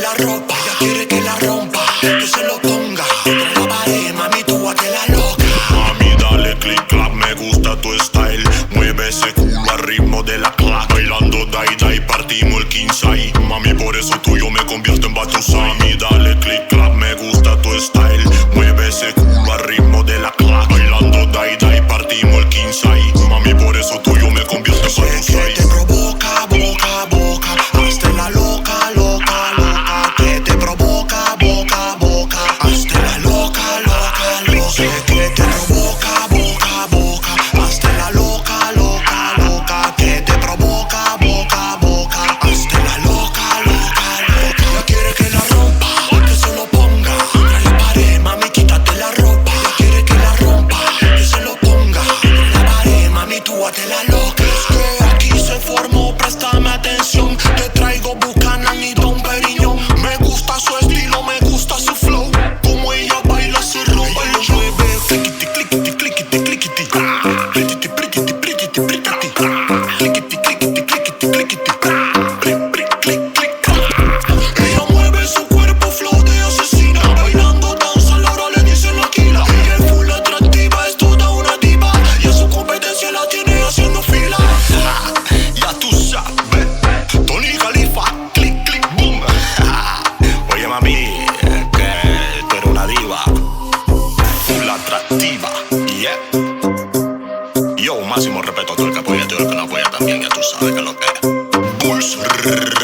la ropa, ella quiere que la rompa, que se lo ponga contra la pared, mami, tú hazte la loca. Mami, dale click clap, me gusta tu style. Mueve ese culo al ritmo de la clap. Bailando dai dai, partimos el quinzai. Mami, por eso tú yo me convierto en Batusai. Mami, dale click clap, me gusta tu style. Mueve ese culo al ritmo de la clap. Bailando dai dai, partimos el quinzai. Mami, por eso tú yo me convierto en Batusai. Que te provoca, boca, boca, hazte la loca, loca, loca. Que te provoca, boca, boca, hazte la loca, loca, loca. Que te provoca, boca, boca, hazte la loca, loca, loca. Que te provoca, boca, boca, hazte la loca, loca, loca. Ella quiere que la rompa, que se lo ponga contra la pared, mami, quítate la ropa. Ella quiere que la rompa, que se lo ponga contra la pared, mami, tú hazte la loca. Es que aquí se formó, préstame atención. Te traigo Buchanan y Don Periñón. Me gusta su estilo, me gusta su flow. Como ella baila, se roba el show. Mueve, cliquiti, cliquiti, cliquiti, cliquiti. Pretiti, pretiti, pretiti, pretiti. Cliquiti, cliquiti, cliquiti, cliquiti. Clic, clic, clic, clic. Ella mueve su cuerpo, flow de asesina. Bailando danza, Laura le dice la quila. Ella es full atractiva, es toda una diva. Y a su competencia la tiene haciendo fila. Ya tú sabes, Tony Khalifa, clic, clic, boom. Oye mami, que tú eres una diva, full atractiva, yeah. Yo, máximo respeto a todo el que apoya y todo el que no apoya también, ya tú sabes que es lo que es. Bulls.